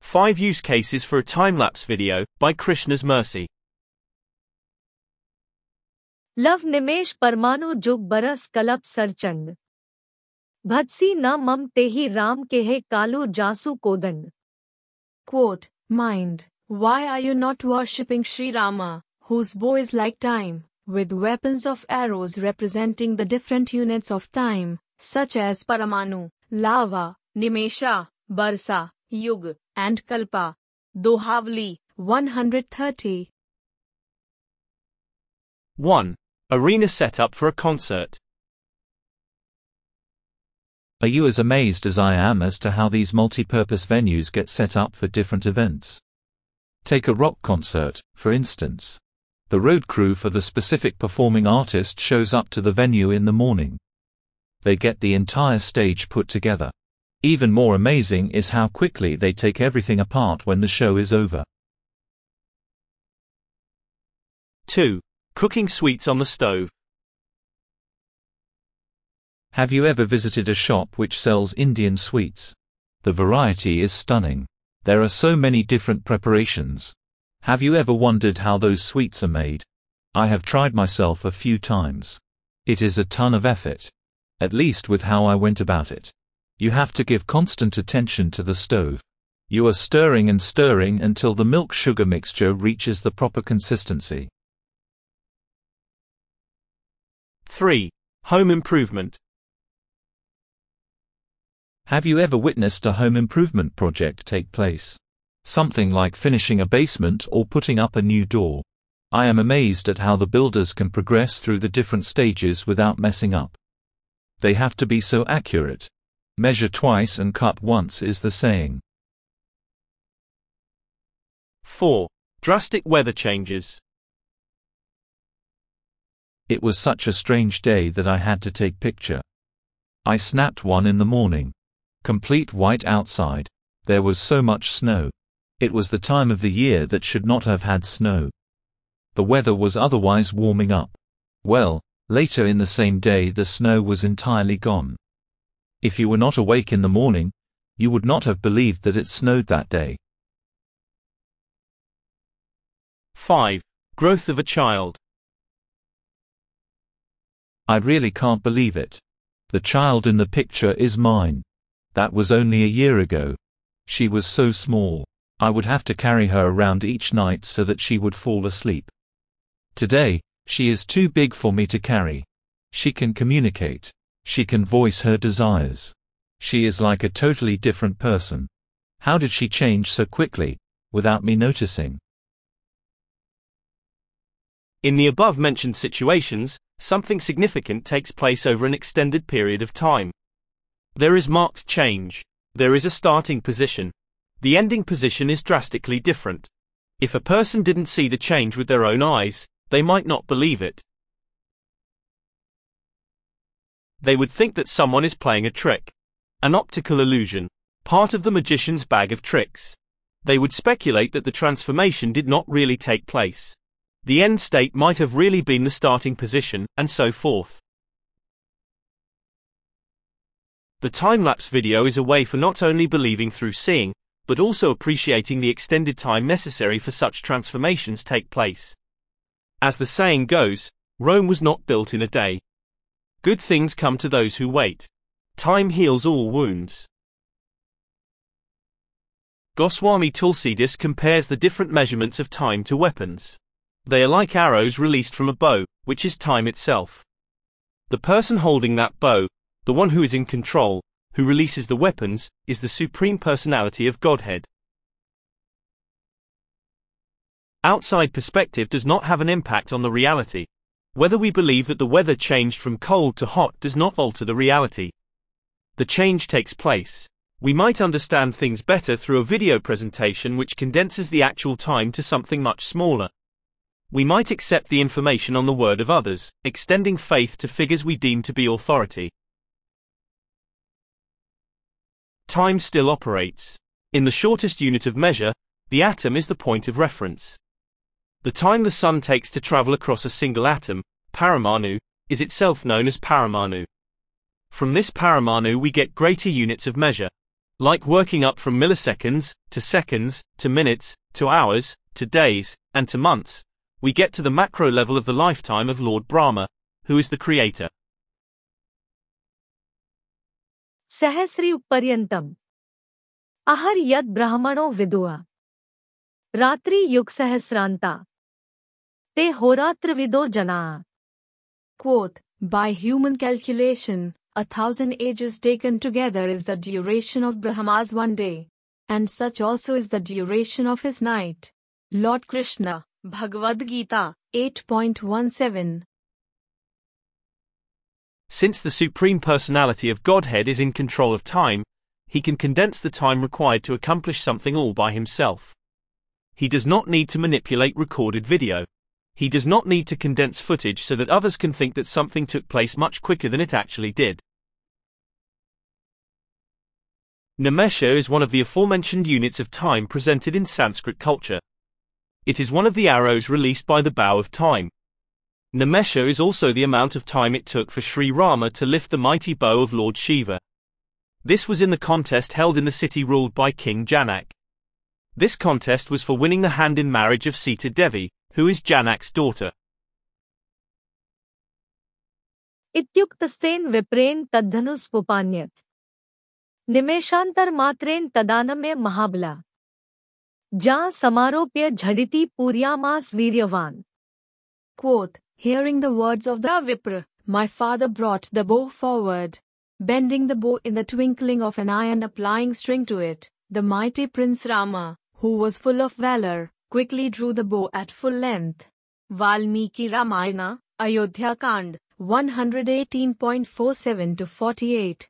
5 use cases for a time-lapse video by Krishna's Mercy. Love निमेश परमाणु जुग बरस कलप सरचंड भदसी न मम तेहि राम केहे Kalu जासू Kodanda. Quote, Mind, why are you not worshipping Sri Rama, whose bow is like time, with weapons of arrows representing the different units of time, such as Paramanu, Lava, Nimesha, Barsa, Yug, and Kalpa. Dohavli, 130. 1. Arena setup for a concert. Are you as amazed as I am as to how these multi-purpose venues get set up for different events? Take a rock concert, for instance. The road crew for the specific performing artist shows up to the venue in the morning. They get the entire stage put together. Even more amazing is how quickly they take everything apart when the show is over. 2. Cooking sweets on the stove. Have you ever visited a shop which sells Indian sweets? The variety is stunning. There are so many different preparations. Have you ever wondered how those sweets are made? I have tried myself a few times. It is a ton of effort. At least with how I went about it. You have to give constant attention to the stove. You are stirring and stirring until the milk-sugar mixture reaches the proper consistency. 3. Home improvement. Have you ever witnessed a home improvement project take place? Something like finishing a basement or putting up a new door. I am amazed at how the builders can progress through the different stages without messing up. They have to be so accurate. Measure twice and cut once is the saying. 4. Drastic weather changes. It was such a strange day that I had to take picture. I snapped one in the morning. Complete white outside. There was so much snow. It was the time of the year that should not have had snow. The weather was otherwise warming up. Well, later in the same day the snow was entirely gone. If you were not awake in the morning, you would not have believed that it snowed that day. 5. Growth of a child. I really can't believe it. The child in the picture is mine. That was only a year ago. She was so small. I would have to carry her around each night so that she would fall asleep. Today, she is too big for me to carry. She can communicate. She can voice her desires. She is like a totally different person. How did she change so quickly, without me noticing? In the above-mentioned situations, something significant takes place over an extended period of time. There is marked change. There is a starting position. The ending position is drastically different. If a person didn't see the change with their own eyes, they might not believe it. They would think that someone is playing a trick. An optical illusion. Part of the magician's bag of tricks. They would speculate that the transformation did not really take place. The end state might have really been the starting position, and so forth. The time-lapse video is a way for not only believing through seeing, but also appreciating the extended time necessary for such transformations take place. As the saying goes, Rome was not built in a day. Good things come to those who wait. Time heals all wounds. Goswami Tulsidas compares the different measurements of time to weapons. They are like arrows released from a bow, which is time itself. The person holding that bow, the one who is in control, who releases the weapons, is the Supreme Personality of Godhead. Outside perspective does not have an impact on the reality. Whether we believe that the weather changed from cold to hot does not alter the reality. The change takes place. We might understand things better through a video presentation which condenses the actual time to something much smaller. We might accept the information on the word of others, extending faith to figures we deem to be authority. Time still operates. In the shortest unit of measure, the atom is the point of reference. The time the sun takes to travel across a single atom, Paramanu, is itself known as Paramanu. From this Paramanu we get greater units of measure. Like working up from milliseconds, to seconds, to minutes, to hours, to days, and to months, we get to the macro level of the lifetime of Lord Brahma, who is the creator. सहस्रयुगपर्यन्तम् अहर यद् ब्राह्मणो विदुः रात्रि युग सहस्रान्ता ते होरात्रविदो जनाः. Quote, by human calculation, 1,000 ages taken together is the duration of Brahma's one day, and such also is the duration of his night. Lord Krishna, Bhagavad Gita, 8.17. Since the Supreme Personality of Godhead is in control of time, he can condense the time required to accomplish something all by himself. He does not need to manipulate recorded video. He does not need to condense footage so that others can think that something took place much quicker than it actually did. Nimesha is one of the aforementioned units of time presented in Sanskrit culture. It is one of the arrows released by the bow of time. Nimesha is also the amount of time it took for Sri Rama to lift the mighty bow of Lord Shiva. This was in the contest held in the city ruled by King Janak. This contest was for winning the hand in marriage of Sita Devi, who is Janak's daughter. इत्युक्तस्तेन विप्रेण तद्धनुस्पुपान्यत निमेषांतर मात्रेण तदानम्य महाबला जहाँ समारोप्य झड़िति पूर्यामास वीर्यवान. Quote, hearing the words of the Vipra, my father brought the bow forward, bending the bow in the twinkling of an eye and applying string to it. The mighty Prince Rama, who was full of valor, quickly drew the bow at full length. Valmiki Ramayana, Ayodhya Kand, 118.47-48.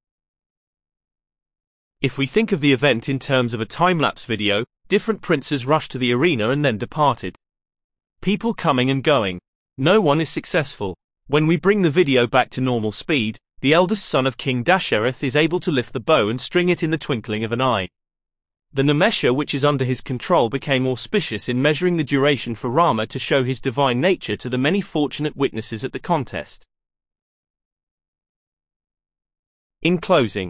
If we think of the event in terms of a time-lapse video, different princes rushed to the arena and then departed. People coming and going. No one is successful. When we bring the video back to normal speed, the eldest son of King Dasharath is able to lift the bow and string it in the twinkling of an eye. The Nimesha which is under his control became auspicious in measuring the duration for Rama to show his divine nature to the many fortunate witnesses at the contest. In closing,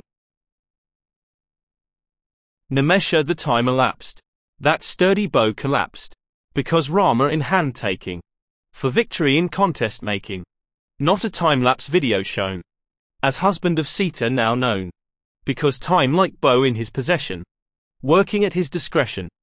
Nimesha, the time elapsed. That sturdy bow collapsed. Because Rama in hand-taking. For victory in contest making. Not a time-lapse video shown. As husband of Sita now known. Because time like bow in his possession. Working at his discretion.